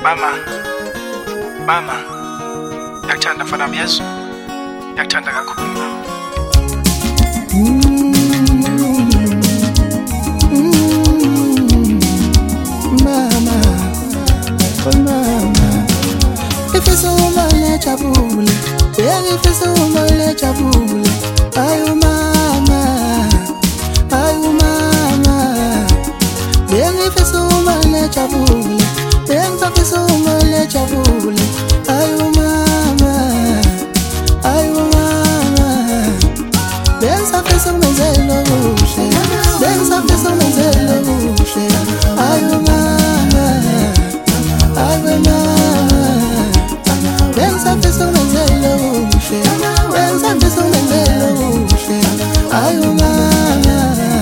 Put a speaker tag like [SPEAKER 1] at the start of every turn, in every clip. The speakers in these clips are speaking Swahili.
[SPEAKER 1] Mama, mama, yakuthanda mfana Yesu, yakuthanda kakhulu mama.
[SPEAKER 2] Mama, oh mama, ifisa umale jabule, ifisa umale jabule, ayu mama, ifisa umale jabule, ifisa umale jabule, ayu mama, ifisa umenzelo kuhle, ifisa umenzelo kuhle, ayu mama, ifisa umenzelo kuhle, ifisa umenzelo kuhle, ayu mama,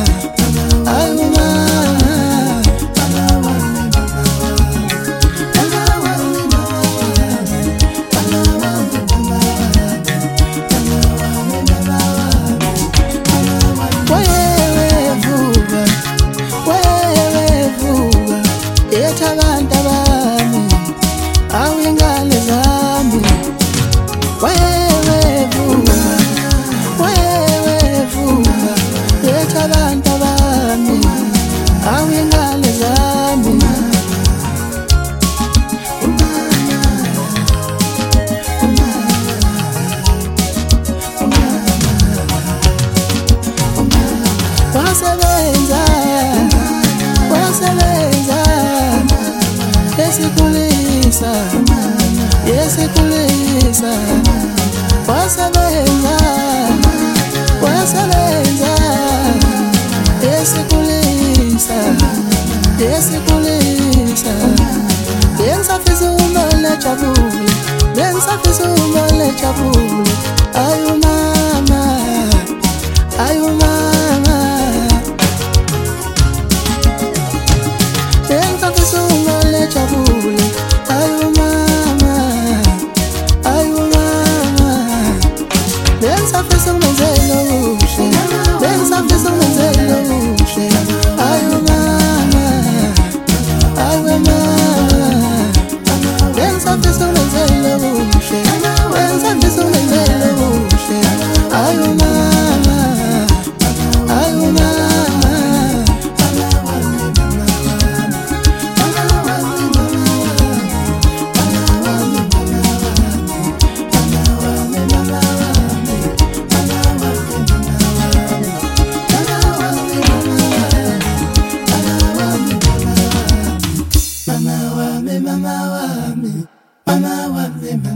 [SPEAKER 2] abantu bami awingane zami wevuka yetha abantu bami awingane zami wasebenza yesikulisa wasebenza yesikulisa bensafisa umale jabule ayu mama bensafisa umale jabule ayu mama bensafisa umenzelo kuhle ayu mama bensafisa umenzelo kuhle ayu mama Mama wame